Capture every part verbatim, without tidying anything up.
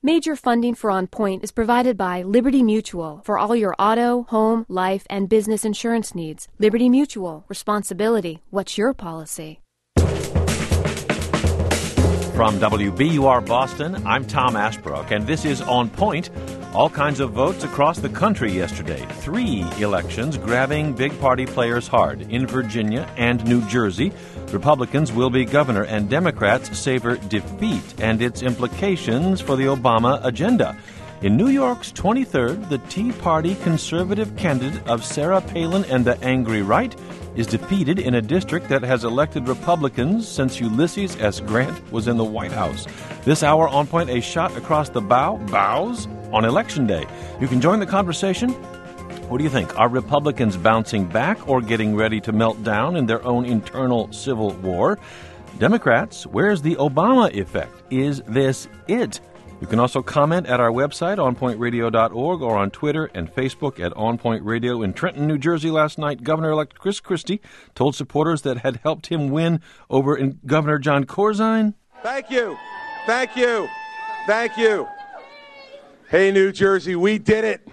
Major funding for On Point is provided by Liberty Mutual for all your auto, home, life, and business insurance needs. Liberty Mutual. Responsibility. What's your policy? From W B U R Boston, I'm Tom Ashbrook, and this is On Point. All kinds of votes across the country yesterday. Three elections grabbing big party players hard. In Virginia and New Jersey, Republicans will be governor, and Democrats savor defeat and its implications for the Obama agenda. In New York's twenty-third, the Tea Party conservative candidate of Sarah Palin and the Angry Right is defeated in a district that has elected Republicans since Ulysses S. Grant was in the White House. This hour, On Point, a shot across the bow, bows, on Election Day. You can join the conversation. What do you think? Are Republicans bouncing back or getting ready to melt down in their own internal civil war? Democrats, where's the Obama effect? Is this it? You can also comment at our website, on point radio dot org, or on Twitter and Facebook at On Point Radio. In Trenton, New Jersey last night, Governor-elect Chris Christie told supporters that had helped him win over in Governor Jon Corzine. Thank you. Thank you. Thank you. Hey, New Jersey, we did it.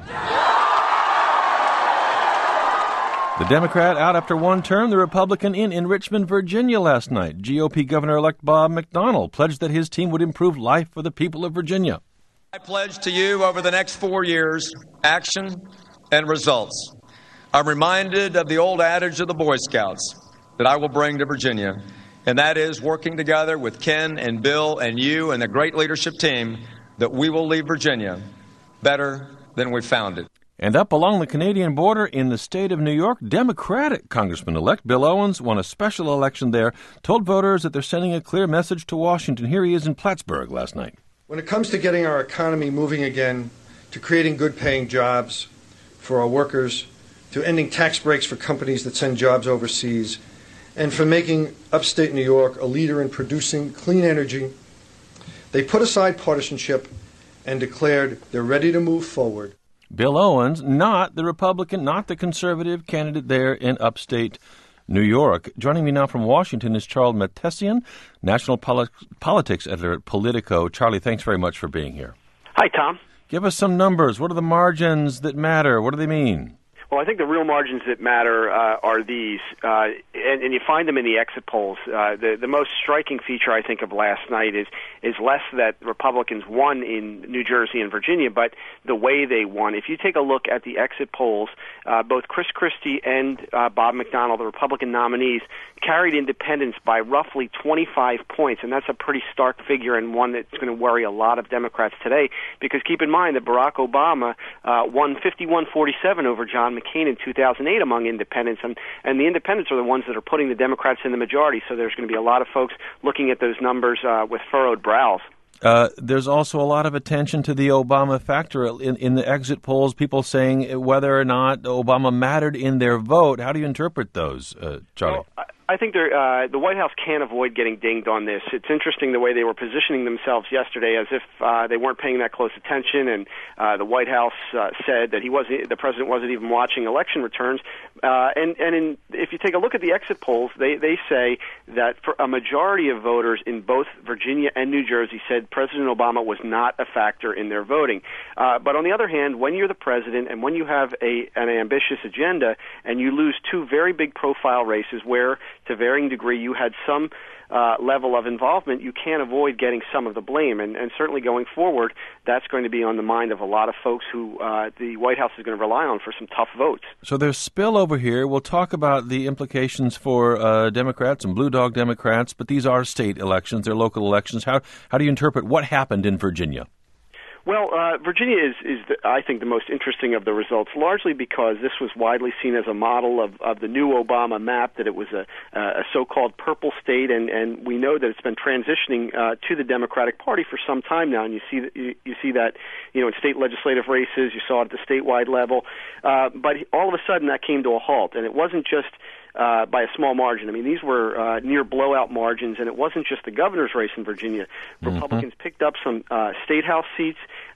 The Democrat out after one term, the Republican in in Richmond, Virginia last night. G O P Governor-elect Bob McDonnell pledged that his team would improve life for the people of Virginia. I pledge to you over the next four years, action and results. I'm reminded of the old adage of the Boy Scouts that I will bring to Virginia, and that is working together with Ken and Bill and you and the great leadership team that we will leave Virginia better than we found it. And up along the Canadian border in the state of New York, Democratic Congressman-elect Bill Owens won a special election there, told voters that they're sending a clear message to Washington. Here he is in Plattsburgh last night. When it comes to getting our economy moving again, to creating good-paying jobs for our workers, to ending tax breaks for companies that send jobs overseas, and for making upstate New York a leader in producing clean energy, they put aside partisanship and declared they're ready to move forward. Bill Owens, not the Republican, not the conservative candidate there in upstate New York. Joining me now from Washington is Charles Mattesian, national poli- politics editor at Politico. Charlie, thanks very much for being here. Hi, Tom. Give us some numbers. What are the margins that matter? What do they mean? Well, I think the real margins that matter uh, are these, uh, and, and you find them in the exit polls. Uh, the, the most striking feature, I think, of last night is is less that Republicans won in New Jersey and Virginia, but the way they won. If you take a look at the exit polls, uh, both Chris Christie and uh, Bob McDonnell, the Republican nominees, carried independents by roughly twenty-five points, and that's a pretty stark figure and one that's going to worry a lot of Democrats today, because keep in mind that Barack Obama uh, won fifty-one forty-seven over John McCain in two thousand eight among independents, and, and the independents are the ones that are putting the Democrats in the majority, so there's going to be a lot of folks looking at those numbers uh, with furrowed brows. Uh, there's also a lot of attention to the Obama factor in, in the exit polls, people saying whether or not Obama mattered in their vote. How do you interpret those, uh, Charlie? Well, I- I think uh, the White House can't avoid getting dinged on this. It's interesting the way they were positioning themselves yesterday, as if uh, they weren't paying that close attention, and uh, the White House uh, said that he wasn't, the president wasn't even watching election returns. Uh, and and in, if you take a look at the exit polls, they, they say that for a majority of voters in both Virginia and New Jersey said President Obama was not a factor in their voting. Uh, but on the other hand, when you're the president and when you have a an ambitious agenda and you lose two very big profile races where to varying degree you had some uh, level of involvement, you can't avoid getting some of the blame. And, and certainly going forward, that's going to be on the mind of a lot of folks who uh, the White House is going to rely on for some tough votes. So there's spillover here. We'll talk about the implications for uh, Democrats and Blue Dog Democrats, but these are state elections. They're local elections. How, how do you interpret what happened in Virginia? Well, uh, Virginia is, is the, I think, the most interesting of the results, largely because this was widely seen as a model of, of the new Obama map, that it was a, a so-called purple state, and, and we know that it's been transitioning uh, to the Democratic Party for some time now, and you see, that, you, you see that you know, in state legislative races, you saw it at the statewide level, uh, but all of a sudden that came to a halt, and it wasn't just Uh, by a small margin. I mean, these were uh, near blowout margins, and it wasn't just the governor's race in Virginia. Mm-hmm. Republicans picked up some uh, state house seats,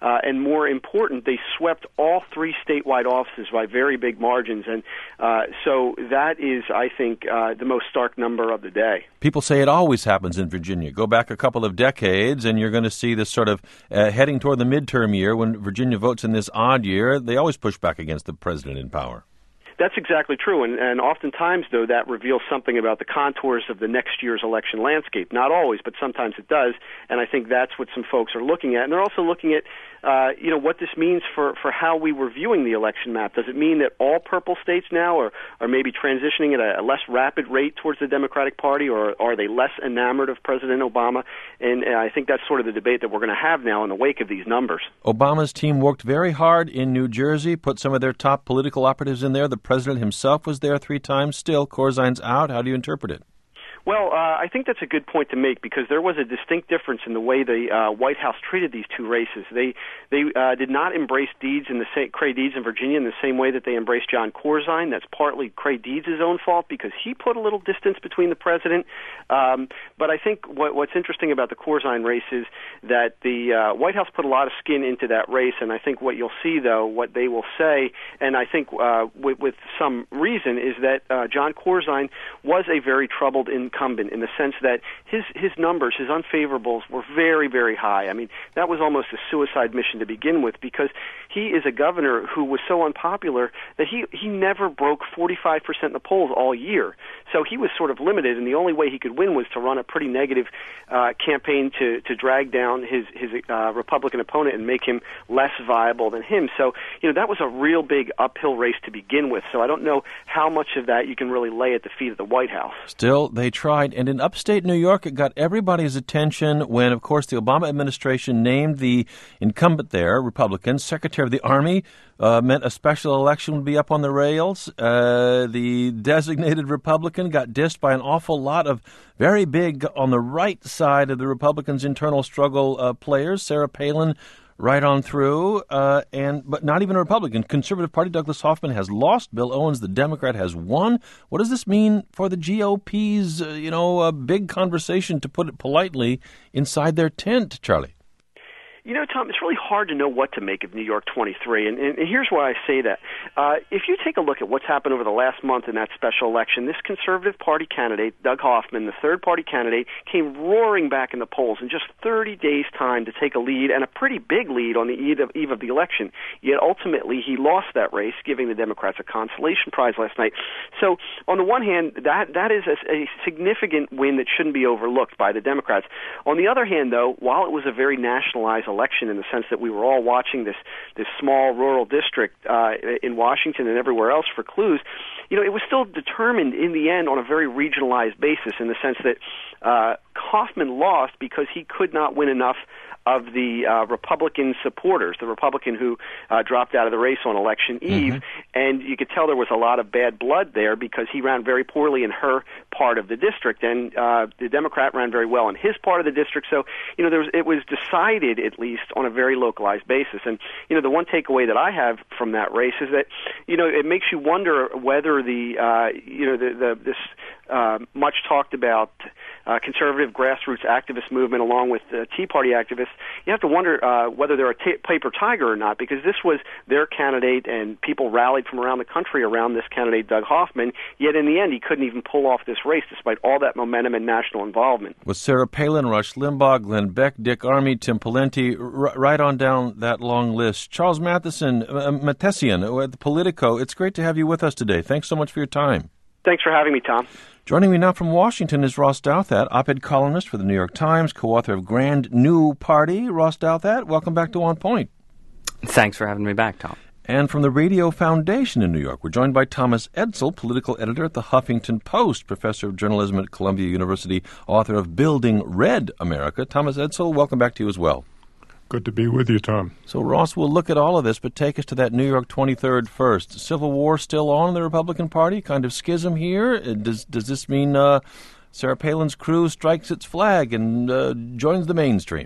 uh, and more important, they swept all three statewide offices by very big margins. And uh, so that is, I think, uh, the most stark number of the day. People say it always happens in Virginia. Go back a couple of decades, and you're going to see this sort of uh, heading toward the midterm year when Virginia votes in this odd year. They always push back against the president in power. That's exactly true, and, and oftentimes, though, that reveals something about the contours of the next year's election landscape. Not always, but sometimes it does, and I think that's what some folks are looking at. And they're also looking at, uh, you know, what this means for, for how we were viewing the election map. Does it mean that all purple states now are, are maybe transitioning at a, a less rapid rate towards the Democratic Party, or are they less enamored of President Obama? And uh, I think that's sort of the debate that we're going to have now in the wake of these numbers. Obama's team worked very hard in New Jersey, put some of their top political operatives in there. The president himself was there three times. Still, Corzine's out. How do you interpret it? Well, uh, I think that's a good point to make, because there was a distinct difference in the way the uh, White House treated these two races. They they uh, did not embrace Deeds in the same, Creigh Deeds in Virginia in the same way that they embraced John Corzine. That's partly Creigh Deeds' own fault, because he put a little distance between the president. Um, but I think what, what's interesting about the Corzine race is that the uh, White House put a lot of skin into that race, and I think what you'll see, though, what they will say, and I think uh, with, with some reason, is that uh, John Corzine was a very troubled in incumbent, in the sense that his his numbers, his unfavorables, were very, very high. I mean, that was almost a suicide mission to begin with, because he is a governor who was so unpopular that he, he never broke forty-five percent in the polls all year. So he was sort of limited, and the only way he could win was to run a pretty negative uh, campaign to, to drag down his, his uh, Republican opponent and make him less viable than him. So, you know, that was a real big uphill race to begin with. So I don't know how much of that you can really lay at the feet of the White House. Still, they tried. And in upstate New York, it got everybody's attention when, of course, the Obama administration named the incumbent there, Republican, Secretary of the Army, uh, meant a special election would be up on the rails. Uh, the designated Republican got dissed by an awful lot of very big, on the right side of the Republicans' internal struggle uh, players. Sarah Palin right on through, uh, and but not even a Republican. Conservative Party, Douglas Hoffman has lost. Bill Owens, the Democrat, has won. What does this mean for the G O P's, uh, you know, uh, big conversation, to put it politely, inside their tent, Charlie? You know, Tom, it's really hard to know what to make of New York twenty-three, and, and here's why I say that. Uh, if you take a look at what's happened over the last month in that special election, this Conservative Party candidate, Doug Hoffman, the third-party candidate, came roaring back in the polls in just thirty days' time to take a lead, and a pretty big lead on the eve of, eve of the election. Yet ultimately, he lost that race, giving the Democrats a consolation prize last night. So, on the one hand, that that is a, a significant win that shouldn't be overlooked by the Democrats. On the other hand, though, while it was a very nationalized election in the sense that we were all watching this this small rural district uh, in Washington and everywhere else for clues, you know, it was still determined in the end on a very regionalized basis, in the sense that uh, Hoffman lost because he could not win enough of the uh, Republican supporters, the Republican who uh, dropped out of the race on election eve, mm-hmm. and you could tell there was a lot of bad blood there, because he ran very poorly in her part of the district, and uh, the Democrat ran very well in his part of the district. So, you know, there was, it was decided, at least, on a very localized basis. And, you know, the one takeaway that I have from that race is that, you know, it makes you wonder whether the, uh, you know, the, the this uh, much talked about uh, conservative grassroots activist movement, along with the Tea Party activists, you have to wonder uh, whether they're a t- paper tiger or not, because this was their candidate, and people rallied from around the country around this candidate, Doug Hoffman, yet in the end he couldn't even pull off this race despite all that momentum and national involvement. With Sarah Palin, Rush Limbaugh, Glenn Beck, Dick Armey, Tim Pawlenty, r- right on down that long list. Charles Matheson, uh, Mathesian at Politico, it's great to have you with us today. Thanks so much for your time. Thanks for having me, Tom. Joining me now from Washington is Ross Douthat, op-ed columnist for the New York Times, co-author of Grand New Party. Ross Douthat, welcome back to On Point. Thanks for having me back, Tom. And from the Radio Foundation in New York, we're joined by Thomas Edsall, political editor at the Huffington Post, professor of journalism at Columbia University, author of Building Red America. Thomas Edsall, welcome back to you as well. Good to be with you, Tom. So, Ross, we'll look at all of this, but take us to that New York twenty-third first. Civil war still on in the Republican Party? Kind of schism here? Does does this mean uh, Sarah Palin's crew strikes its flag and uh, joins the mainstream?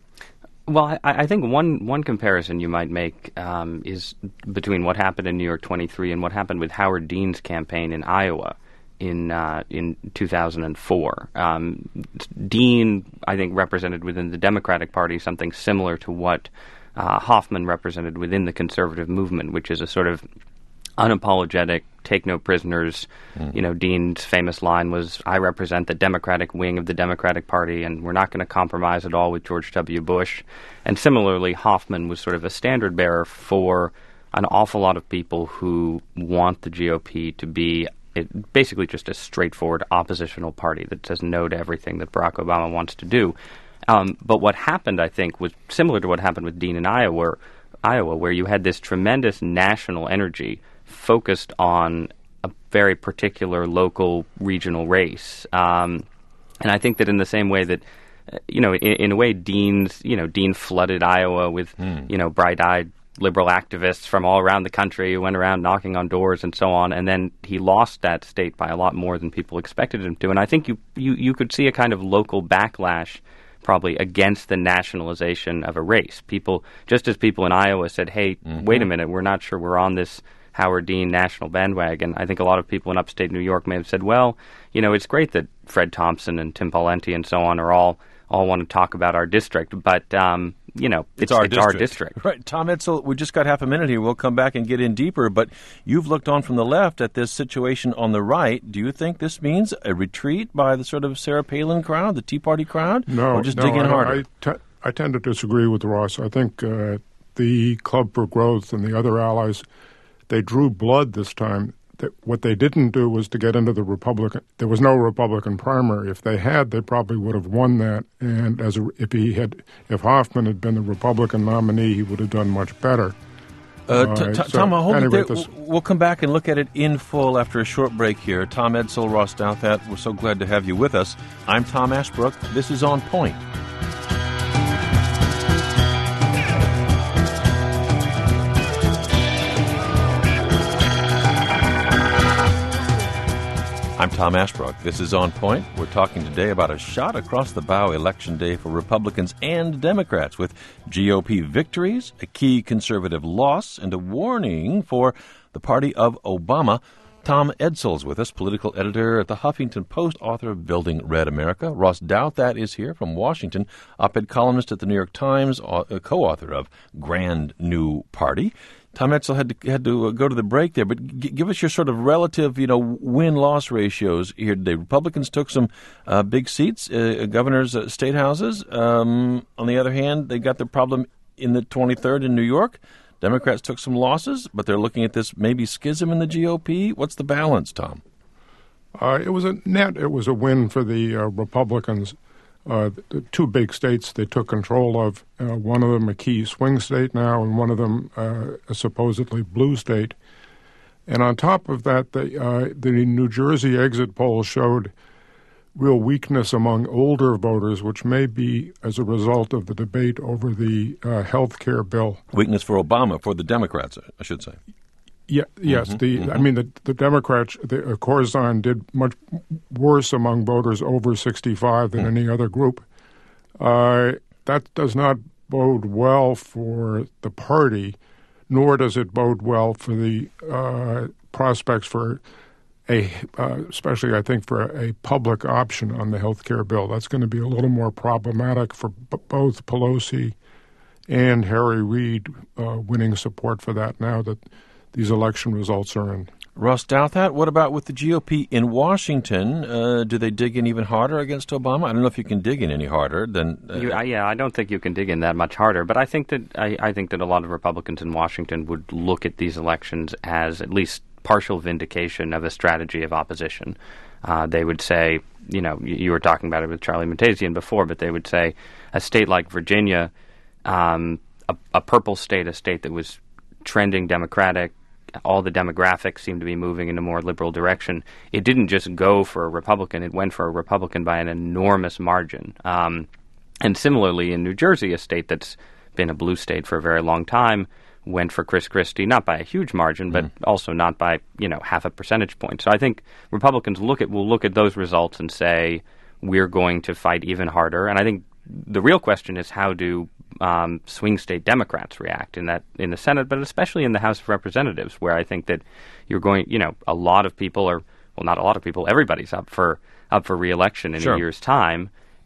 Well, I, I think one, one comparison you might make um, is between what happened in New York twenty-three and what happened with Howard Dean's campaign in Iowa in uh, in two thousand four. Um, Dean, I think, represented within the Democratic Party something similar to what uh, Hoffman represented within the conservative movement, which is a sort of unapologetic, take no prisoners. Mm. You know, Dean's famous line was, "I represent the Democratic wing of the Democratic Party, and we're not going to compromise at all with George W. Bush." And similarly, Hoffman was sort of a standard bearer for an awful lot of people who want the G O P to be it, basically just a straightforward oppositional party that says no to everything that Barack Obama wants to do. Um, but what happened, I think, was similar to what happened with Dean in Iowa, Iowa, where you had this tremendous national energy focused on a very particular local regional race. Um, and I think that in the same way that, uh, you know, in, in a way, Dean's, you know, Dean flooded Iowa with, mm. you know, bright-eyed liberal activists from all around the country who went around knocking on doors and so on, and then he lost that state by a lot more than people expected him to. And I think you, you, you could see a kind of local backlash probably against the nationalization of a race. People, just as people in Iowa said, hey, mm-hmm. wait a minute, we're not sure we're on this Howard Dean national bandwagon. I think a lot of people in upstate New York may have said, well, you know, it's great that Fred Thompson and Tim Pawlenty and so on are all all want to talk about our district, but, um, you know, it's, it's, our, it's district. our district. Right. Tom Edsall, we just got half a minute here. We'll come back and get in deeper, but you've looked on from the left at this situation on the right. Do you think this means a retreat by the sort of Sarah Palin crowd, the Tea Party crowd? No, or just no, dig in I, harder? I, t- I tend to disagree with Ross. I think uh, the Club for Growth and the other allies, they drew blood this time. That what they didn't do was to get into the Republican. There was no Republican primary. If they had, they probably would have won that. And as a, if he had, if Hoffman had been the Republican nominee, he would have done much better. Uh, t- t- so Tom, hold anyway, it there. This, we'll come back and look at it in full after a short break here. Tom Edsall, Ross Douthat, we're so glad to have you with us. I'm Tom Ashbrook. This is On Point. I'm Tom Ashbrook. This is On Point. We're talking today about a shot across the bow election day for Republicans and Democrats, with G O P victories, a key conservative loss, and a warning for the party of Obama. Tom Edsall's with us, political editor at the Huffington Post, author of Building Red America. Ross Douthat is here from Washington, op-ed columnist at the New York Times, co-author of Grand New Party. Tom Edsall had to had to go to the break there, but g- give us your sort of relative, you know, win-loss ratios here today. Republicans took some uh, big seats, uh, governors' uh, state houses. Um, on the other hand, they got the problem in the twenty-third in New York. Democrats took some losses, but they're looking at this maybe schism in the G O P. What's the balance, Tom? Uh, it was a net. It was a win for the uh, Republicans. Uh, the two big states they took control of, uh, one of them a key swing state now, and one of them uh, a supposedly blue state. And on top of that, the, uh, the New Jersey exit poll showed real weakness among older voters, which may be as a result of the debate over the uh, health care bill. Weakness for Obama, for the Democrats, I should say. Yeah, yes. Mm-hmm, the mm-hmm. I mean, the, the Democrats, the, uh, Corzine did much worse among voters over sixty-five than mm. any other group. Uh, that does not bode well for the party, nor does it bode well for the uh, prospects for a, uh, especially I think for a, a public option on the health care bill. That's going to be a little more problematic for b- both Pelosi and Harry Reid uh, winning support for that now that these election results are in. Ross Douthat, what about with the G O P in Washington? Uh, do they dig in even harder against Obama? I don't know if you can dig in any harder than. Uh, you, uh, yeah, I don't think you can dig in that much harder. But I think that I, I think that a lot of Republicans in Washington would look at these elections as at least partial vindication of a strategy of opposition. Uh, they would say, you know, you, you were talking about it with Charlie Matazian before, but they would say a state like Virginia, um, a, a purple state, a state that was trending Democratic, all the demographics seemed to be moving in a more liberal direction. It didn't just go for a Republican, it went for a Republican by an enormous margin. Um, and similarly, in New Jersey, a state that's been a blue state for a very long time, went for Chris Christie, not by a huge margin, but mm. also not by, you know, half a percentage point. So I think Republicans look at will look at those results and say, we're going to fight even harder. And I think the real question is, how do um, swing state Democrats react in that in the Senate, but especially in the House of Representatives, where I think that you're going, you know, a lot of people are, well, not a lot of people, everybody's up for up for re-election in sure. a year's time.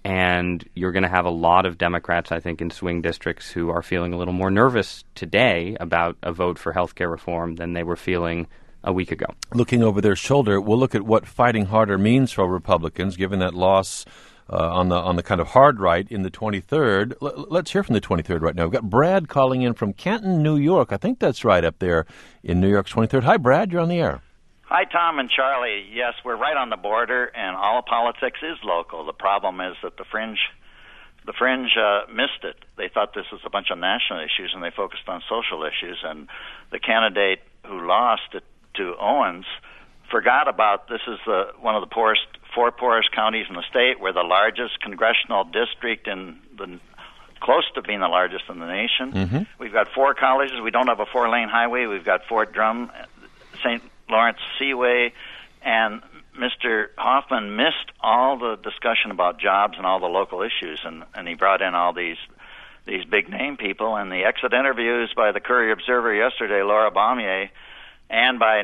And you're going to have a lot of Democrats, I think, in swing districts who are feeling a little more nervous today about a vote for health care reform than they were feeling a week ago. Looking over their shoulder, we'll look at what fighting harder means for Republicans, given that loss uh, on the on the kind of hard right in the twenty-third. L- let's hear from the twenty-third right now. We've got Brad calling in from Canton, New York. I think that's right up there in New York's twenty-third. Hi, Brad. You're on the air. Hi, Tom and Charlie. Yes, we're right on the border, and all politics is local. The problem is that the fringe, the fringe uh, missed it. They thought this was a bunch of national issues, and they focused on social issues. And the candidate who lost it to Owens forgot about this is the one of the poorest, four poorest counties in the state. We're the largest congressional district in the close to being the largest in the nation. Mm-hmm. We've got four colleges. We don't have a four-lane highway. We've got Fort Drum, Saint Lawrence Seaway, and Mister Hoffman missed all the discussion about jobs and all the local issues, and, and he brought in all these these big-name people. And the exit interviews by the Courier Observer yesterday, Laura Baumier, and by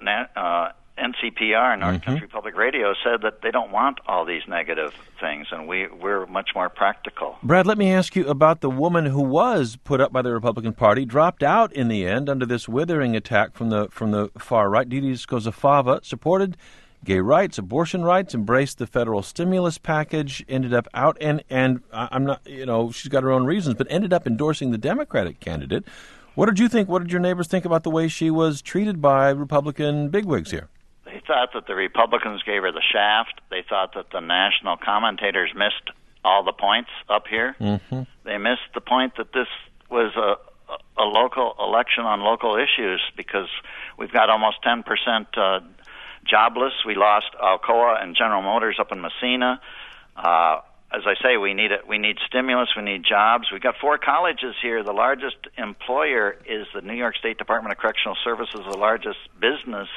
uh, N C P R, North mm-hmm. Country Public Radio, said that they don't want all these negative things, and we, we're much more practical. Brad, let me ask you about the woman who was put up by the Republican Party, dropped out in the end under this withering attack from the from the far right. Didi Skozafava supported gay rights, abortion rights, embraced the federal stimulus package, ended up out, and, and I'm not, you know, she's got her own reasons, but ended up endorsing the Democratic candidate. What did you think, what did your neighbors think about the way she was treated by Republican bigwigs here? They thought that the Republicans gave her the shaft. They thought that the national commentators missed all the points up here. Mm-hmm. They missed the point that this was a, a local election on local issues, because we've got almost ten percent uh, jobless. We lost Alcoa and General Motors up in Messina. Uh, as I say, we need it. We need stimulus. We need jobs. We've got four colleges here. The largest employer is the New York State Department of Correctional Services. The largest business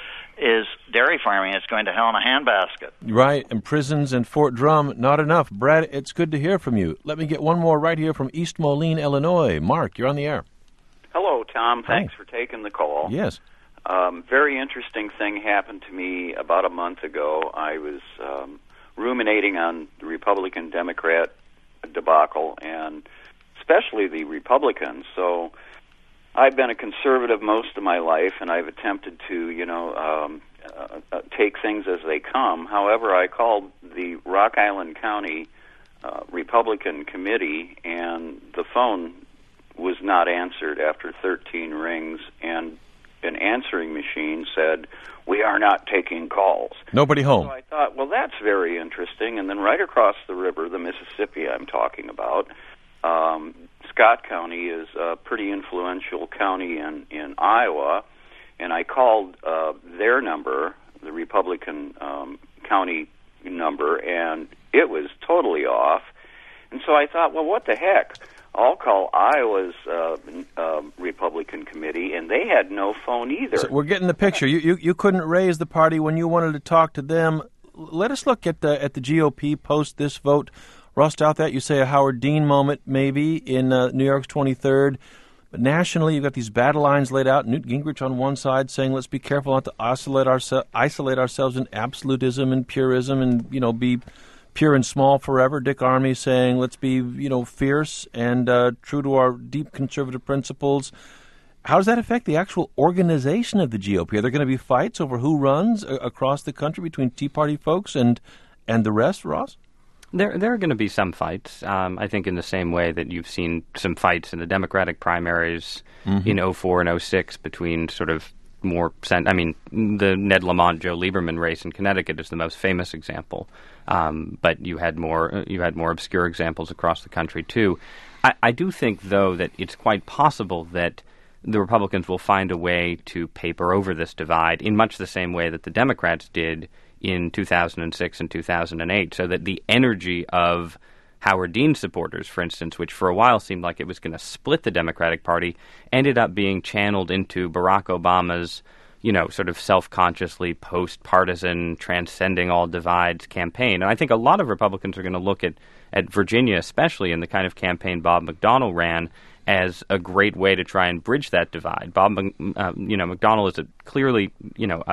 is dairy farming. It's going to hell in a handbasket. Right, and prisons and Fort Drum, not enough. Brad, it's good to hear from you. Let me get one more right here from East Moline, Illinois. Mark, you're on the air. Hello, Tom. Thanks Hi. for taking the call. Yes. Um, very interesting thing happened to me about a month ago. I was um, ruminating on the Republican-Democrat debacle, and especially the Republicans. So I've been a conservative most of my life, and I've attempted to, you know, um, uh, uh, take things as they come. However, I called the Rock Island County uh, Republican Committee, and the phone was not answered after thirteen rings, and an answering machine said, "We are not taking calls." Nobody home. So I thought, well, that's very interesting. And then right across the river, the Mississippi I'm talking about, um, Scott County is a pretty influential county in, in Iowa, and I called uh, their number, the Republican um, county number, and it was totally off. And so I thought, well, what the heck? I'll call Iowa's uh, uh, Republican committee, and they had no phone either. So we're getting the picture. You, you you couldn't raise the party when you wanted to talk to them. Let us look at the at the G O P post this vote. Rust out that you say a Howard Dean moment maybe in uh, New York's twenty-third. But nationally, you've got these battle lines laid out. Newt Gingrich on one side saying, let's be careful not to isolate, ourse- isolate ourselves in absolutism and purism and, you know, be pure and small forever. Dick Armey saying, let's be, you know, fierce and uh, true to our deep conservative principles. How does that affect the actual organization of the G O P? Are there going to be fights over who runs uh, across the country between Tea Party folks and and the rest, Ross? There, there are going to be some fights. Um, I think in the same way that you've seen some fights in the Democratic primaries mm-hmm. in oh four and oh six between sort of more. Cent- I mean, the Ned Lamont Joe Lieberman race in Connecticut is the most famous example. Um, but you had more. You had more obscure examples across the country too. I, I do think, though, that it's quite possible that the Republicans will find a way to paper over this divide in much the same way that the Democrats did in two thousand six and two thousand eight, so that the energy of Howard Dean supporters, for instance, which for a while seemed like it was going to split the Democratic Party, ended up being channeled into Barack Obama's, you know, sort of self-consciously post-partisan, transcending all divides campaign. And I think a lot of Republicans are going to look at, at Virginia, especially in the kind of campaign Bob McDonnell ran, as a great way to try and bridge that divide. Bob, uh, you know, McDonnell is a clearly, you know, a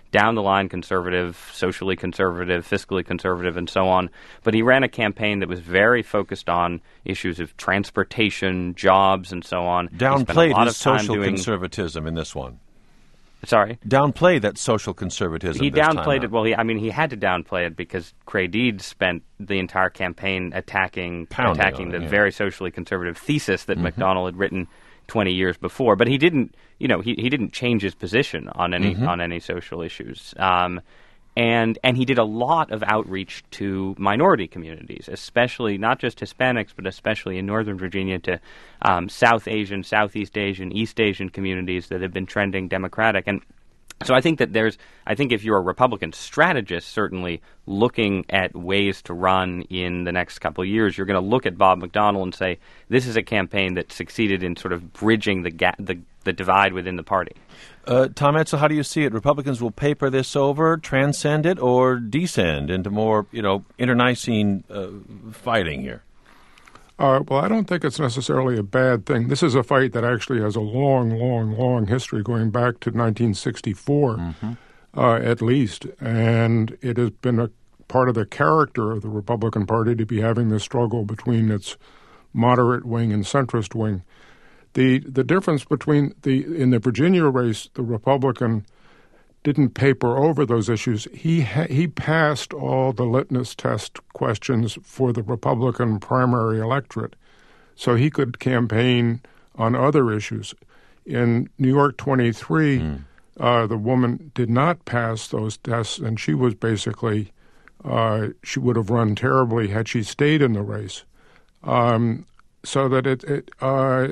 down the line conservative, socially conservative, fiscally conservative, and so on. But he ran a campaign that was very focused on issues of transportation, jobs, and so on. Downplayed his social doing, conservatism in this one. Sorry? Downplayed that social conservatism. He this downplayed time it. Well, he, I mean, he had to downplay it because Creigh Deeds spent the entire campaign attacking Pounding attacking on the it, yeah. very socially conservative thesis that Mm-hmm. McDonnell had written twenty years before. But he didn't, you know, he, he didn't change his position on any Mm-hmm. on any social issues. Um, and and he did a lot of outreach to minority communities, especially not just Hispanics, but especially in Northern Virginia to um, South Asian, Southeast Asian, East Asian communities that have been trending Democratic. And so I think that there's, I think if you're a Republican strategist, certainly looking at ways to run in the next couple of years, you're going to look at Bob McDonnell and say, this is a campaign that succeeded in sort of bridging the gap, the, the divide within the party. Uh, Tom Edsall, how do you see it? Republicans will paper this over, transcend it, or descend into more, you know, internecine uh, fighting here? Uh, well, I don't think it's necessarily a bad thing. This is a fight that actually has a long, long, long history going back to nineteen sixty-four, mm-hmm. uh, at least. And it has been a part of the character of the Republican Party to be having this struggle between its moderate wing and centrist wing. The the difference between the in the Virginia race, the Republican didn't paper over those issues. He ha- he passed all the litmus test questions for the Republican primary electorate, so he could campaign on other issues. In New York twenty-three, mm. uh, the woman did not pass those tests, and she was basically uh, she would have run terribly had she stayed in the race. Um, so that it, it, uh,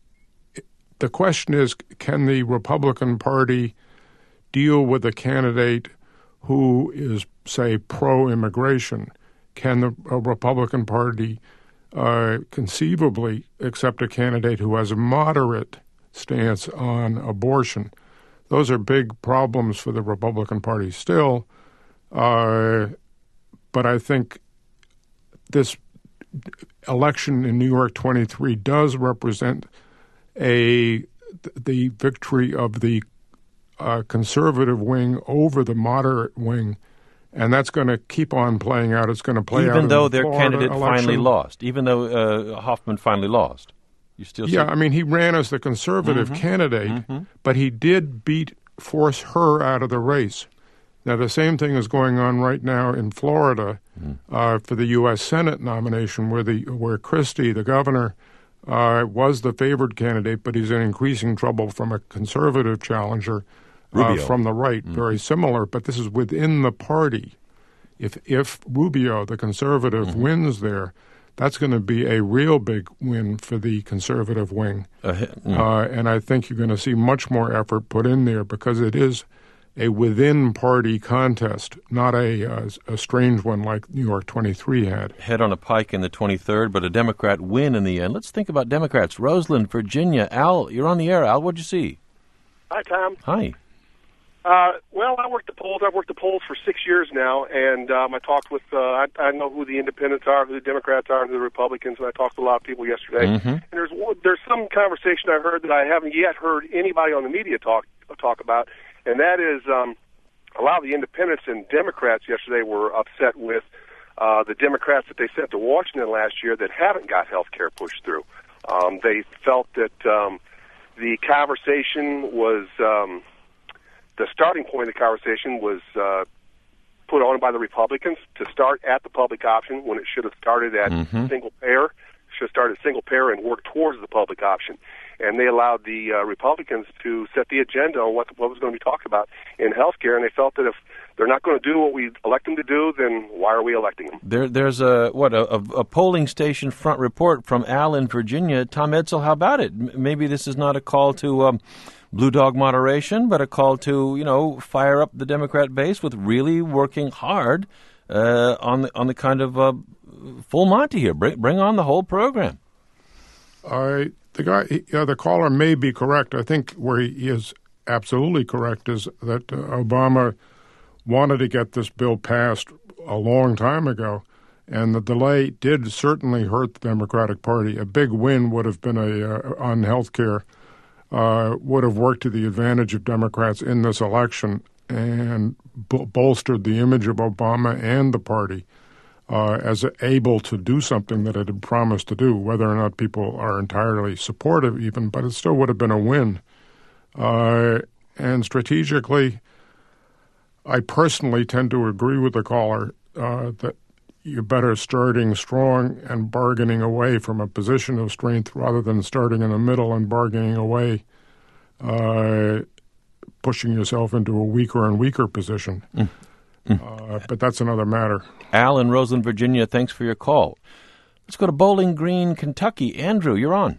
it the question is, can the Republican Party deal with a candidate who is, say, pro-immigration? Can the uh, Republican Party uh, conceivably accept a candidate who has a moderate stance on abortion? Those are big problems for the Republican Party still, uh, but I think this election in New York twenty-three does represent a the victory of the Uh, conservative wing over the moderate wing, and that's going to keep on playing out. It's going to play even out. Even though the their Florida candidate election. finally lost, even though uh, Hoffman finally lost. You still yeah, see- I mean, he ran as the conservative mm-hmm. candidate, mm-hmm. but he did beat, force her out of the race. Now, the same thing is going on right now in Florida mm. uh, for the U S Senate nomination, where the where Christie, the governor, uh, was the favored candidate, but he's in increasing trouble from a conservative challenger. Uh, from the right, mm-hmm. very similar, but this is within the party. If if Rubio, the conservative, mm-hmm. wins there, that's going to be a real big win for the conservative wing. Uh, mm. uh, and I think you're going to see much more effort put in there because it is a within-party contest, not a, a, a strange one like New York twenty-three had. Head on a pike in the twenty-third, but a Democrat win in the end. Let's think about Democrats. Roseland, Virginia. Al, you're on the air. Al, what'd you see? Hi, Tom. Hi. Uh, well, I worked the polls. I've worked the polls for six years now, and um, I talked with, uh, I, I know who the independents are, who the Democrats are, and who the Republicans, and I talked to a lot of people yesterday. Mm-hmm. And there's there's some conversation I heard that I haven't yet heard anybody on the media talk talk about, and that is um, a lot of the independents and Democrats yesterday were upset with uh, the Democrats that they sent to Washington last year that haven't got health care pushed through. Um, they felt that um, the conversation was... Um, The starting point of the conversation was uh, put on by the Republicans to start at the public option when it should have started at mm-hmm. single payer, should have started at single payer and work towards the public option. And they allowed the uh, Republicans to set the agenda on what, what was going to be talked about in health care, and they felt that if they're not going to do what we elect them to do, then why are we electing them? There, there's a what a, a polling station front report from Al in Virginia. Tom Edsall, how about it? M- maybe this is not a call to um, blue dog moderation, but a call to, you know, fire up the Democrat base with really working hard uh, on the on the kind of uh, full Monty here. Bring bring on the whole program. I the guy, yeah, the caller may be correct. I think where he is absolutely correct is that uh, Obama wanted to get this bill passed a long time ago, and the delay did certainly hurt the Democratic Party. A big win would have been a uh, on health care, uh, would have worked to the advantage of Democrats in this election. and b- bolstered the image of Obama and the party uh, as able to do something that it had promised to do, whether or not people are entirely supportive even, but it still would have been a win. Uh, and strategically, I personally tend to agree with the caller uh, that you're better starting strong and bargaining away from a position of strength rather than starting in the middle and bargaining away, uh, pushing yourself into a weaker and weaker position. Mm. Mm. Uh, but that's another matter. Al in Roseland, Virginia, thanks for your call. Let's go to Bowling Green, Kentucky. Andrew, you're on.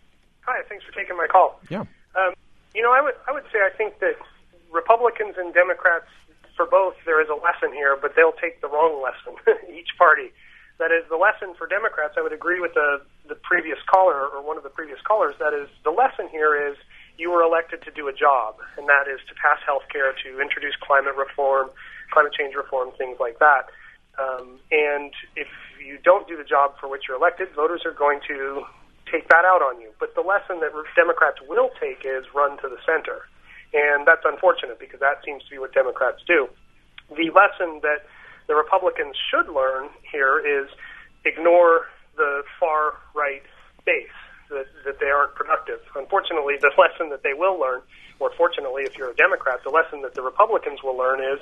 Hi, thanks for taking my call. Yeah. Um, you know, I would I would say I think that Republicans and Democrats, for both, there is a lesson here, but they'll take the wrong lesson, each party. That is, the lesson for Democrats, I would agree with the, the previous caller, or one of the previous callers, that is, the lesson here is you were elected to do a job, and that is to pass health care, to introduce climate reform, climate change reform, things like that. Um, and if you don't do the job for which you're elected, voters are going to take that out on you. But the lesson that Democrats will take is run to the center. And that's unfortunate because that seems to be what Democrats do. The lesson that the Republicans should learn here is ignore the far-right base, that, that they aren't productive. Unfortunately, the lesson that they will learn, or fortunately if you're a Democrat, the lesson that the Republicans will learn is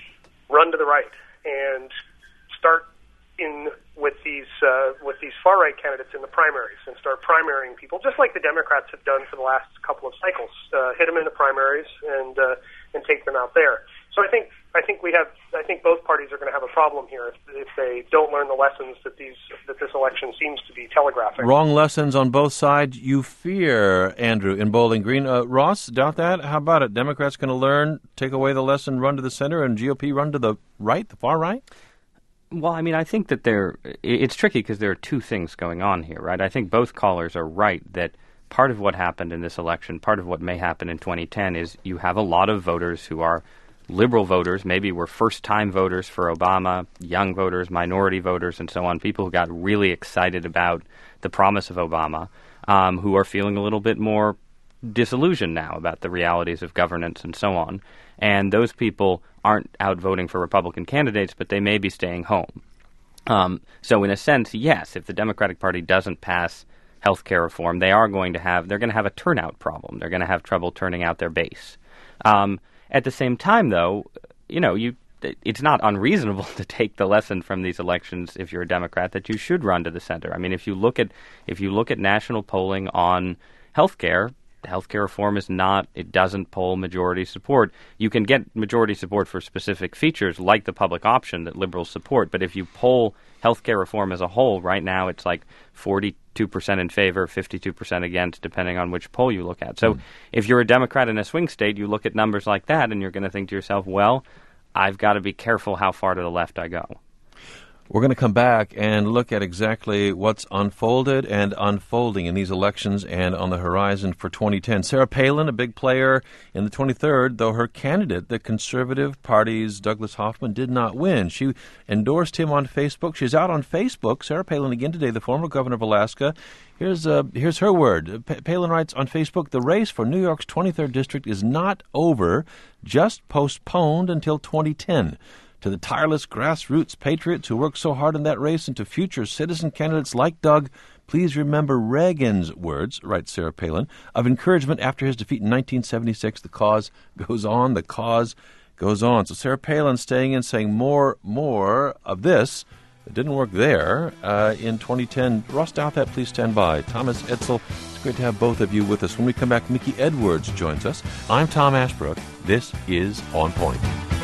run to the right and start in with these uh, with these far-right candidates in the primaries and start primarying people, just like the Democrats have done for the last couple of cycles. Uh, hit them in the primaries and uh, and take them out there. So I think I think we have I think both parties are going to have a problem here if, if they don't learn the lessons that these that this election seems to be telegraphing. Wrong lessons on both sides, you fear, Andrew, in Bowling Green. Uh, Ross, doubt that? How about it? Democrats going to learn, take away the lesson, run to the center, and G O P run to the right, the far right? Well, I mean, I think that there it's tricky because there are two things going on here, right? I think both callers are right that part of what happened in this election, part of what may happen in twenty ten is you have a lot of voters who are liberal voters, maybe were first-time voters for Obama, young voters, minority voters, and so on, people who got really excited about the promise of Obama, um, who are feeling a little bit more disillusioned now about the realities of governance and so on. And those people aren't out voting for Republican candidates, but they may be staying home. Um, so in a sense, yes, if the Democratic Party doesn't pass health care reform, they are going to have, they're going to have a turnout problem. They're going to have trouble turning out their base. Um, at the same time, though, you know, you it's not unreasonable to take the lesson from these elections if you're a Democrat that you should run to the center. I mean, if you look at if you look at national polling on health care, healthcare reform is not, it doesn't poll majority support. You can get majority support for specific features like the public option that liberals support, but if you poll healthcare reform as a whole, right now it's like forty-two percent in favor, fifty-two percent against, depending on which poll you look at. So mm. if you're a Democrat in a swing state, you look at numbers like that and you're going to think to yourself, well, I've got to be careful how far to the left I go. We're going to come back and look at exactly what's unfolded and unfolding in these elections and on the horizon for twenty ten. Sarah Palin, a big player in the twenty-third, though her candidate, the Conservative Party's Douglas Hoffman, did not win. She endorsed him on Facebook. She's out on Facebook. Sarah Palin again today, the former governor of Alaska. Here's uh, here's her word. P- Palin writes on Facebook, "The race for New York's twenty-third district is not over, just postponed until twenty ten. To the tireless grassroots patriots who worked so hard in that race and to future citizen candidates like Doug, please remember Reagan's words," writes Sarah Palin, "of encouragement after his defeat in nineteen seventy-six. The cause goes on, the cause goes on." So Sarah Palin staying in, saying more, more of this. It didn't work there uh, in twenty ten. Ross Douthat, please stand by. Thomas Edsall, it's great to have both of you with us. When we come back, Mickey Edwards joins us. I'm Tom Ashbrook. This is On Point.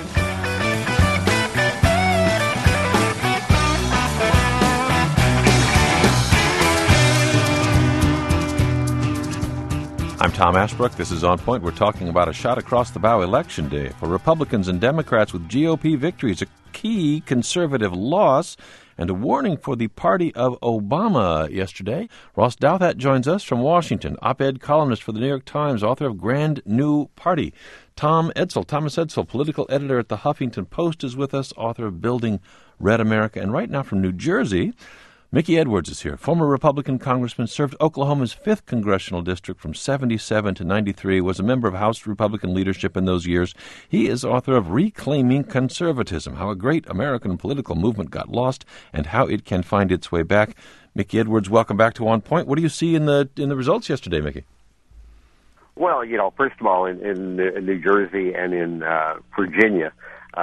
I'm Tom Ashbrook. This is On Point. We're talking about a shot across the bow election day for Republicans and Democrats with G O P victories, a key conservative loss, and a warning for the party of Obama yesterday. Ross Douthat joins us from Washington, op-ed columnist for the New York Times, author of Grand New Party. Tom Edsall, Thomas Edsall, political editor at the Huffington Post, is with us, author of Building Red America. And right now from New Jersey, Mickey Edwards is here. Former Republican congressman, served Oklahoma's fifth congressional district from seventy-seven to ninety-three, was a member of House Republican leadership in those years. He is author of Reclaiming Conservatism, How a Great American Political Movement Got Lost and How It Can Find Its Way Back. Mickey Edwards, welcome back to On Point. What do you see in the in the results yesterday, Mickey? Well, you know, first of all, in, in, in New Jersey and in uh, Virginia,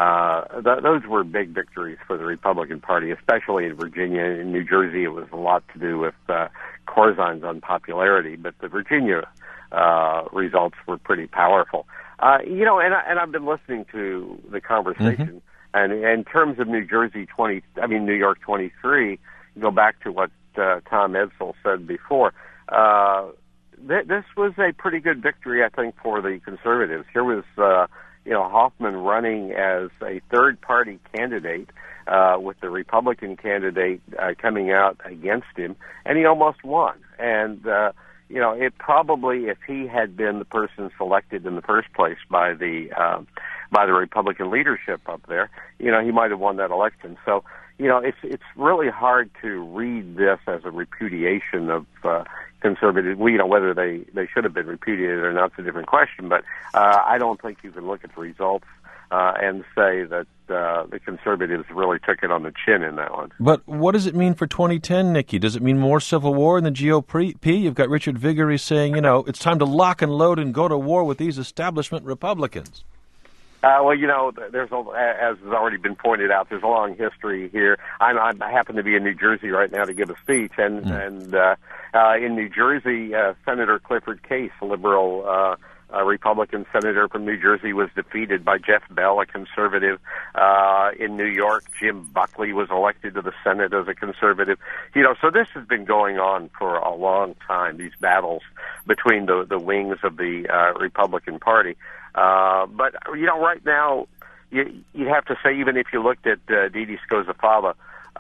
Uh, th- those were big victories for the Republican Party, especially in Virginia. In New Jersey, it was a lot to do with uh, Corzon's unpopularity, but the Virginia uh, results were pretty powerful. Uh, you know, and, I, and I've been listening to the conversation, mm-hmm. and, and in terms of New Jersey twenty, I mean New York twenty-three, go back to what uh, Tom Edsall said before. Uh, th- this was a pretty good victory, I think, for the conservatives. Here was. Uh, You know, Hoffman running as a third-party candidate uh, with the Republican candidate uh, coming out against him, and he almost won. And, uh, you know, it probably, if he had been the person selected in the first place by the uh, by the Republican leadership up there, you know, he might have won that election. So, you know, it's it's really hard to read this as a repudiation of uh, conservative. Well, you know, whether they, they should have been repudiated or not is a different question. But uh, I don't think you can look at the results uh, and say that uh, the conservatives really took it on the chin in that one. But what does it mean for twenty ten, Nikki? Does it mean more civil war in the G O P? You've got Richard Viguerie saying, you know, it's time to lock and load and go to war with these establishment Republicans. Uh, well, you know, there's a, as has already been pointed out, there's a long history here. I'm, I happen to be in New Jersey right now to give a speech, and mm. and uh, uh, in New Jersey, uh, Senator Clifford Case, a liberal uh, a Republican senator from New Jersey, was defeated by Jeff Bell, a conservative. Uh, in New York, Jim Buckley was elected to the Senate as a conservative. You know, so this has been going on for a long time, these battles between the, the wings of the uh, Republican Party. Uh, but, you know, right now, you, you'd have to say, even if you looked at uh, Dede Skozafava,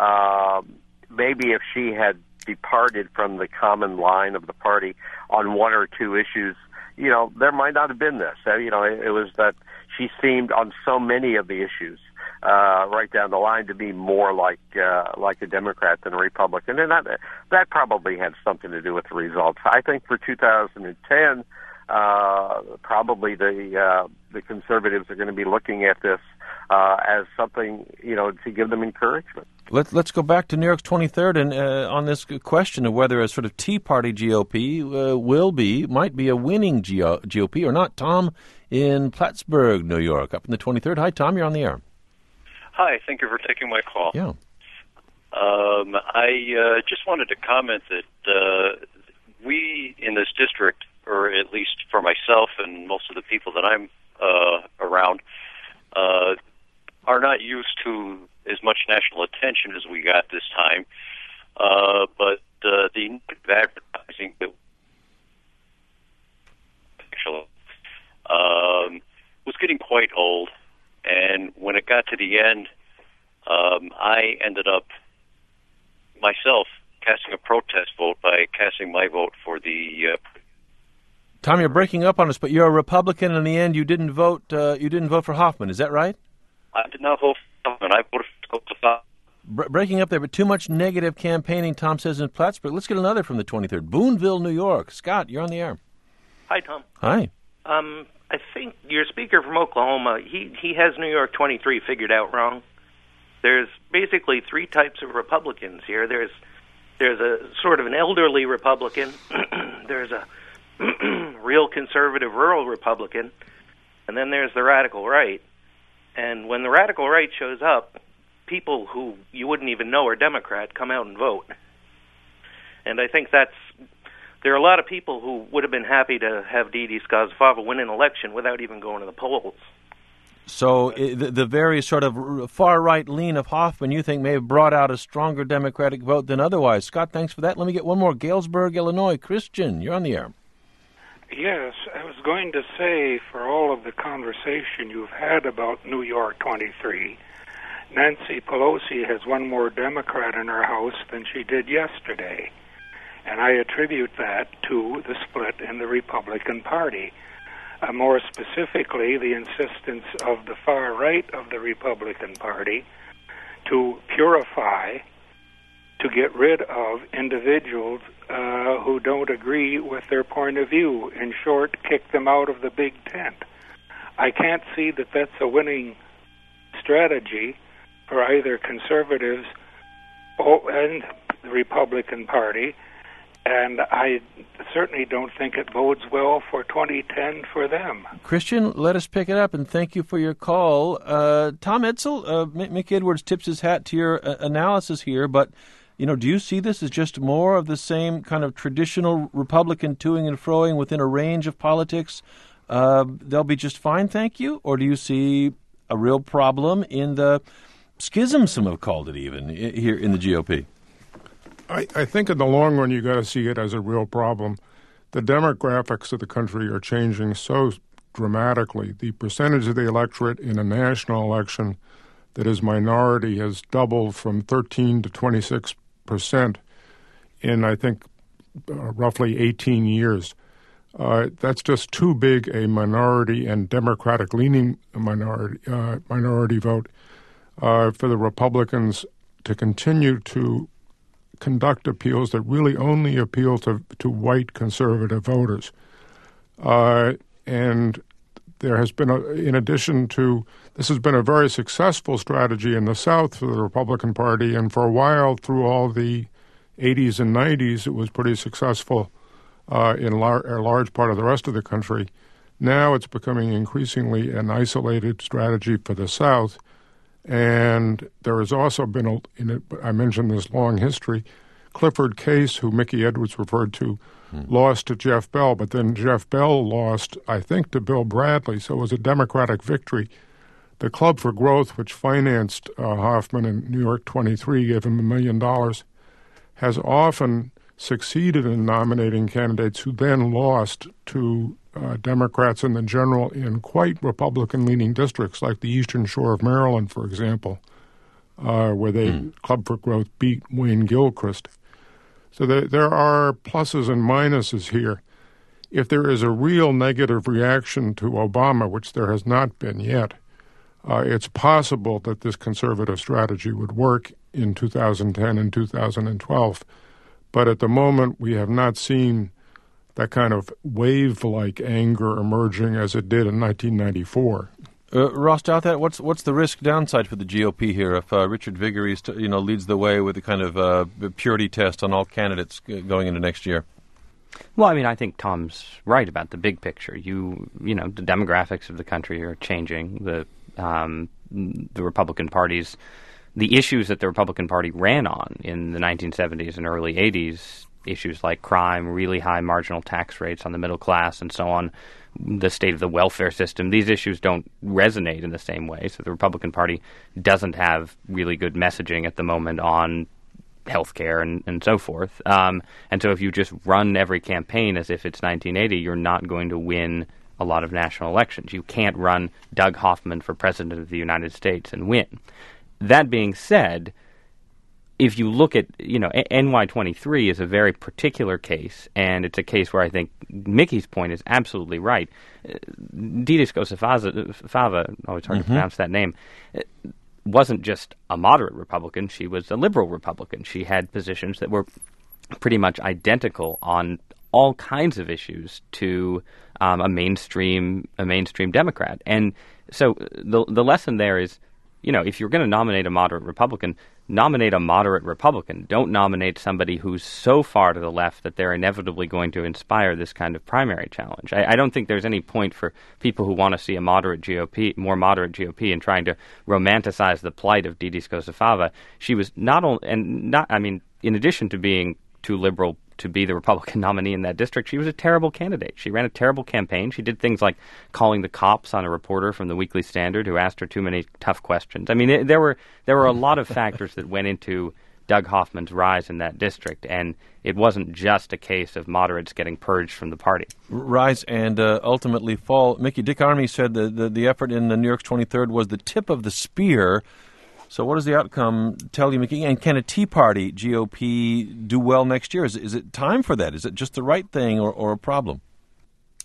uh, maybe if she had departed from the common line of the party on one or two issues, you know, there might not have been this. Uh, you know, it, it was that she seemed on so many of the issues uh, right down the line to be more like uh, like a Democrat than a Republican. And that, that probably had something to do with the results. I think for two thousand ten, Uh, probably the uh, the conservatives are going to be looking at this uh, as something, you know, to give them encouragement. Let's let's go back to New York's twenty-third and uh, on this question of whether a sort of Tea Party G O P uh, will be, might be a winning G O P or not. Tom in Plattsburgh, New York, up in the twenty-third. Hi, Tom, you're on the air. Hi, thank you for taking my call. Yeah. Um, I uh, just wanted to comment that uh, we in this district, or at least for myself and most of the people that I'm uh, around, uh, are not used to as much national attention as we got this time. Uh, but uh, the advertising that actually um, was getting quite old, and when it got to the end, um, I ended up myself casting a protest vote by casting my vote for the uh, Tom, you're breaking up on us, but you're a Republican. In the end, you didn't vote. Uh, you didn't vote for Hoffman. Is that right? I did not vote for Hoffman. I voted for Skozafava. Bre- breaking up there, but too much negative campaigning. Tom says in Plattsburgh. Let's get another from the twenty-third. Boonville, New York. Scott, you're on the air. Hi, Tom. Hi. Um, I think your speaker from Oklahoma, he he has New York twenty-three figured out wrong. There's basically three types of Republicans here. There's there's a sort of an elderly Republican. There's a real conservative rural Republican, and then there's the radical right. And when the radical right shows up, people who you wouldn't even know are Democrat come out and vote. And I think that's, there are a lot of people who would have been happy to have Dede Skozafava win an election without even going to the polls. So the, the very sort of far-right lean of Hoffman, you think, may have brought out a stronger Democratic vote than otherwise. Scott, thanks for that. Let me get one more. Galesburg, Illinois. Christian, you're on the air. Yes, I was going to say, for all of the conversation you've had about New York twenty-three, Nancy Pelosi has one more Democrat in her House than she did yesterday. And I attribute that to the split in the Republican Party. Uh, more specifically, the insistence of the far right of the Republican Party to purify to get rid of individuals uh, who don't agree with their point of view. In short, kick them out of the big tent. I can't see that that's a winning strategy for either conservatives and the Republican Party, and I certainly don't think it bodes well for twenty ten for them. Christian, let us pick it up, and thank you for your call. Uh, Tom Edsall, uh, Mick Edwards tips his hat to your uh, analysis here, but you know, do you see this as just more of the same kind of traditional Republican toing and froing within a range of politics? Uh, they'll be just fine, thank you? Or do you see a real problem in the schism, some have called it even, here in the G O P? I, I think in the long run you got to see it as a real problem. The demographics of the country are changing so dramatically. The percentage of the electorate in a national election that is minority has doubled from thirteen to twenty-six percent in, I think, uh, roughly eighteen years. Uh, that's just too big a minority and Democratic-leaning minority uh, minority vote uh, for the Republicans to continue to conduct appeals that really only appeal to, to white conservative voters. Uh, and there has been, a, in addition to, this has been a very successful strategy in the South for the Republican Party, and for a while through all the eighties and nineties, it was pretty successful uh, in lar- a large part of the rest of the country. Now it's becoming increasingly an isolated strategy for the South. And there has also been, a, in it, I mentioned this long history, Clifford Case, who Mickey Edwards referred to, hmm. lost to Jeff Bell, but then Jeff Bell lost, I think, to Bill Bradley, so it was a Democratic victory. The Club for Growth, which financed uh, Hoffman in New York twenty-three, gave him a million dollars, has often succeeded in nominating candidates who then lost to Uh, Democrats in the general in quite Republican-leaning districts, like the Eastern Shore of Maryland, for example, uh, where they mm. Club for Growth beat Wayne Gilchrist. So there, there are pluses and minuses here. If there is a real negative reaction to Obama, which there has not been yet, uh, it's possible that this conservative strategy would work in two thousand ten and two thousand twelve. But at the moment, we have not seen that kind of wave-like anger emerging as it did in nineteen ninety-four. Uh, Ross Douthat, what's what's the risk downside for the G O P here if uh, Richard Viguerie, you know, leads the way with a kind of uh, purity test on all candidates going into next year? Well, I mean, I think Tom's right about the big picture. You you know, the demographics of the country are changing. The um, the Republican Party's the issues that the Republican Party ran on in the nineteen seventies and early eighties. Issues like crime, really high marginal tax rates on the middle class, and so on, the state of the welfare system, these issues don't resonate in the same way. So the Republican Party doesn't have really good messaging at the moment on health care and, and so forth. Um, and so if you just run every campaign as if it's nineteen eighty, you're not going to win a lot of national elections. You can't run Doug Hoffman for President of the United States and win. That being said, if you look at, you know, N Y twenty-three is a very particular case, and it's a case where I think Mickey's point is absolutely right. Didi Scosafava, oh, it's hard mm-hmm. to pronounce that name, wasn't just a moderate Republican. She was a liberal Republican. She had positions that were pretty much identical on all kinds of issues to um, a mainstream a mainstream Democrat. And so the the lesson there is, you know, if you're going to nominate a moderate Republican, nominate a moderate Republican. Don't nominate somebody who's so far to the left that they're inevitably going to inspire this kind of primary challenge. I, I don't think there's any point for people who want to see a moderate G O P, more moderate G O P, in trying to romanticize the plight of Didi Scosafava. She was not only, and not, I mean, in addition to being too liberal to be the Republican nominee in that district, she was a terrible candidate. She ran a terrible campaign. She did things like calling the cops on a reporter from the Weekly Standard who asked her too many tough questions. I mean, it, there were there were a lot of factors that went into Doug Hoffman's rise in that district, and it wasn't just a case of moderates getting purged from the party. Rise and uh, ultimately fall. Mickey, Dick Armey said the, the, the effort in the New York's twenty-third was the tip of the spear. So what does the outcome tell you, Mickey? And can a Tea Party G O P do well next year? Is, is it time for that? Is it just the right thing or, or a problem?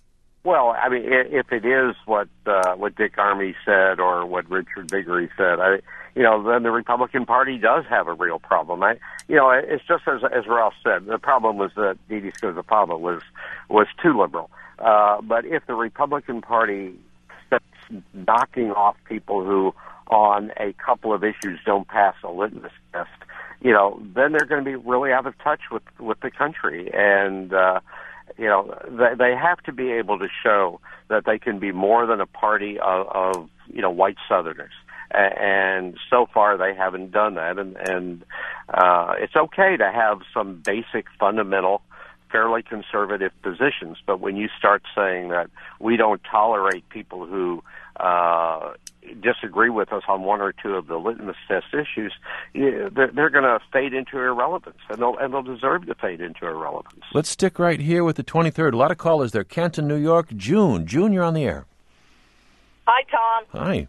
Well, I mean, if it is what uh, what Dick Armey said or what Richard Viguerie said, I, you know, then the Republican Party does have a real problem. I, you know, it's just as as Ralph said, the problem was that Didi Scozopava was was too liberal. Uh, but if the Republican Party starts knocking off people who, on a couple of issues, don't pass a litmus test, you know, then they're going to be really out of touch with with the country. And uh, you know, they, they have to be able to show that they can be more than a party of, of you know, white Southerners. And so far, they haven't done that. And, and uh, it's okay to have some basic, fundamental, fairly conservative positions. But when you start saying that we don't tolerate people who uh, disagree with us on one or two of the litmus test issues, they're, they're going to fade into irrelevance, and they'll, and they'll deserve to fade into irrelevance. Let's stick right here with the twenty-third. A lot of callers there. Canton, New York. June. June, you're on the air. Hi, Tom. Hi.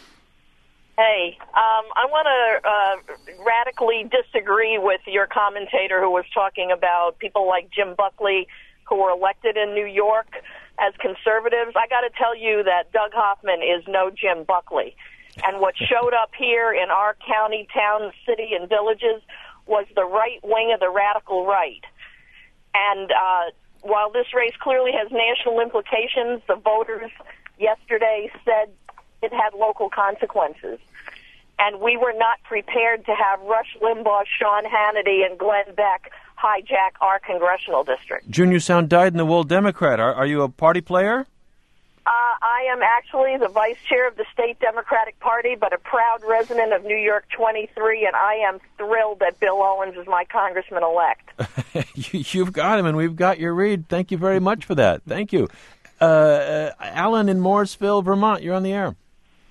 Hey, um, I want to uh, radically disagree with your commentator who was talking about people like Jim Buckley who were elected in New York as conservatives. I got to tell you that Doug Hoffman is no Jim Buckley. And what showed up here in our county, town, city, and villages was the right wing of the radical right. And uh, while this race clearly has national implications, the voters yesterday said it had local consequences. And we were not prepared to have Rush Limbaugh, Sean Hannity, and Glenn Beck hijack our congressional district. June, you sound dyed-in-the-wool Democrat. Are, are you a party player? Uh, I am actually the vice chair of the state Democratic Party, but a proud resident of New York twenty-three, and I am thrilled that Bill Owens is my congressman-elect. you, you've got him, and we've got your read. Thank you very much for that. Thank you. Uh, uh, Alan in Morrisville, Vermont, you're on the air.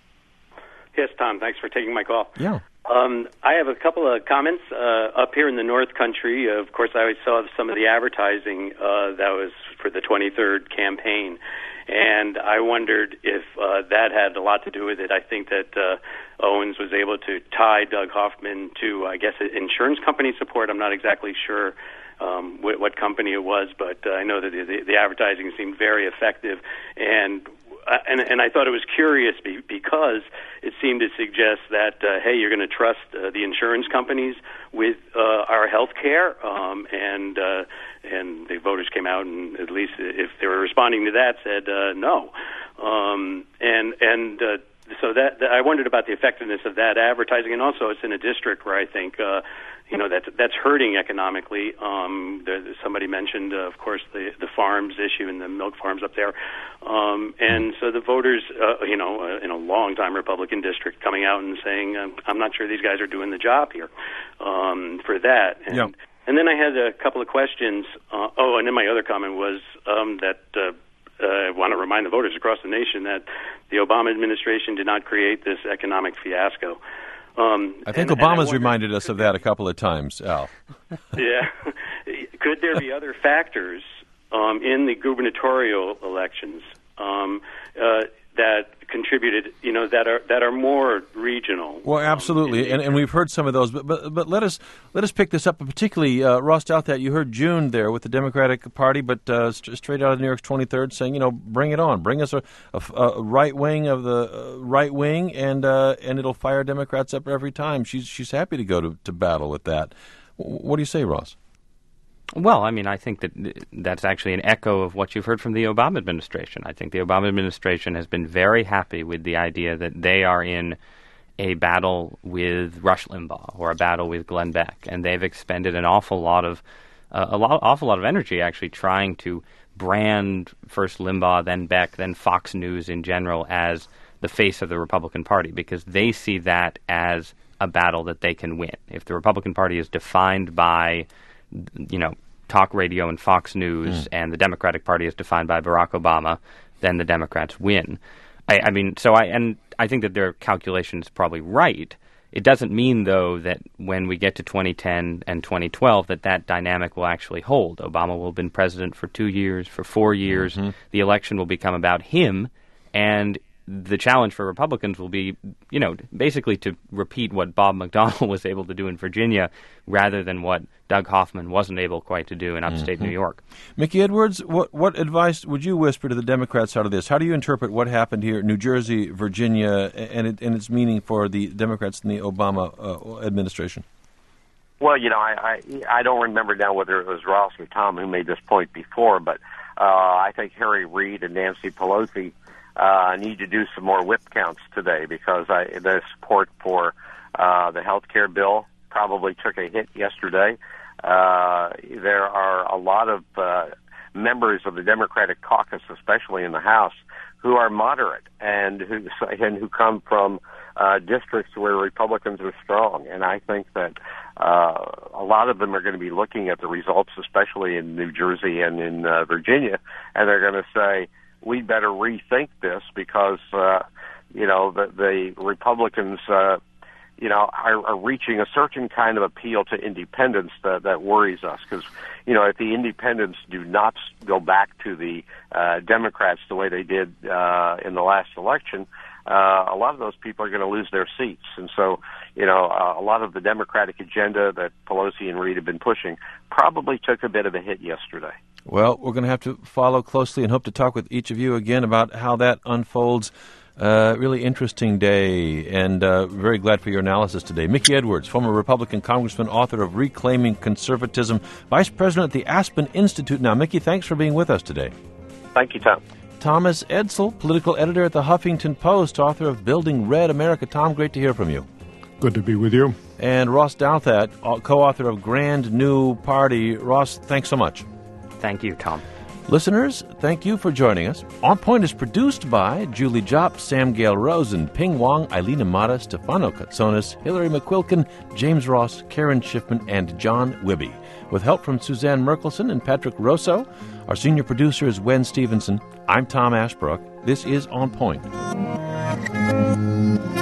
Yes, Tom, thanks for taking my call. Yeah. Um, I have a couple of comments. Uh, up here in the North Country, of course, I saw some of the advertising uh, that was for the twenty-third campaign, and I wondered if uh, that had a lot to do with it. I think that uh, Owens was able to tie Doug Hoffman to, I guess, insurance company support. I'm not exactly sure um, what, what company it was, but uh, I know that the, the, the advertising seemed very effective, and Uh, and, and I thought it was curious be, because it seemed to suggest that, uh, hey, you're going to trust uh, the insurance companies with uh, our health care, um, and uh, and the voters came out and, at least if they were responding to that, said uh, no. Um, and and uh, so that, that I wondered about the effectiveness of that advertising, and also it's in a district where I think uh, you know that's that's hurting economically. Um, there, somebody mentioned, uh, of course, the the farms issue and the milk farms up there, um, and so the voters, uh, you know, uh, in a long-time Republican district, coming out and saying, um, "I'm not sure these guys are doing the job here um, for that." And, yep. and then I had a couple of questions. Uh, oh, and then my other comment was um, that. Uh, Uh, I want to remind the voters across the nation that the Obama administration did not create this economic fiasco. Um, I think and, Obama's and I reminded us of that a couple of times, Al. Yeah. Could there be other factors um, in the gubernatorial elections um, uh, that contributed, you know, that are that are more regional? Well, absolutely, um, and, and we've heard some of those. But but, but let us let us pick this up, particularly uh, Ross Douthat. You heard June there with the Democratic Party, but uh, st- straight out of New York's twenty-third, saying, you know, bring it on, bring us a, a, a right wing of the uh, right wing, and uh, and it'll fire Democrats up every time. She's she's happy to go to, to battle with that. What do you say, Ross? Well, I mean, I think that that's actually an echo of what you've heard from the Obama administration. I think the Obama administration has been very happy with the idea that they are in a battle with Rush Limbaugh or a battle with Glenn Beck, and they've expended an awful lot of uh, a lot, awful lot of energy actually trying to brand first Limbaugh, then Beck, then Fox News in general as the face of the Republican Party, because they see that as a battle that they can win. If the Republican Party is defined by, you know, talk radio and Fox News, mm. and the Democratic Party is defined by Barack Obama, then the Democrats win. I, I mean, so I and I think that their calculation is probably right. It doesn't mean, though, that when we get to twenty ten and twenty twelve that that dynamic will actually hold. Obama will have been president for two years, for four years. Mm-hmm. The election will become about him, and the challenge for Republicans will be, you know, basically to repeat what Bob McDonnell was able to do in Virginia rather than what Doug Hoffman wasn't able quite to do in upstate mm-hmm. New York. Mickey Edwards, what what advice would you whisper to the Democrats out of this? How do you interpret what happened here in New Jersey, Virginia, and, it, and its meaning for the Democrats in the Obama uh, administration? Well, you know, I, I I don't remember now whether it was Ross or Tom who made this point before, but uh, I think Harry Reid and Nancy Pelosi uh, need to do some more whip counts today because I, the support for uh, the health care bill probably took a hit yesterday. Uh, there are a lot of uh, members of the Democratic caucus, especially in the House, who are moderate and who and who come from uh, districts where Republicans are strong. And I think that uh, a lot of them are going to be looking at the results, especially in New Jersey and in uh, Virginia, and they're going to say, we better rethink this because, uh, you know, the, the Republicans, uh, you know, are, are reaching a certain kind of appeal to independents that, that worries us. Because, you know, if the independents do not go back to the uh, Democrats the way they did uh, in the last election, uh, a lot of those people are going to lose their seats. And so, you know, uh, a lot of the Democratic agenda that Pelosi and Reid have been pushing probably took a bit of a hit yesterday. Well, we're going to have to follow closely and hope to talk with each of you again about how that unfolds. Uh, really interesting day, and uh, very glad for your analysis today. Mickey Edwards, former Republican congressman, author of Reclaiming Conservatism, vice president at the Aspen Institute. Now, Mickey, thanks for being with us today. Thank you, Tom. Thomas Edsall, political editor at the Huffington Post, author of Building Red America. Tom, great to hear from you. Good to be with you. And Ross Douthat, co-author of Grand New Party. Ross, thanks so much. Thank you, Tom. Listeners, thank you for joining us. On Point is produced by Julie Jopp, Sam Gale Rosen, Ping Wong, Eileen Amata, Stefano Katsonis, Hillary McQuilkin, James Ross, Karen Schiffman, and John Wibby. With help from Suzanne Merkelson and Patrick Rosso. Our senior producer is Wen Stevenson. I'm Tom Ashbrook. This is On Point.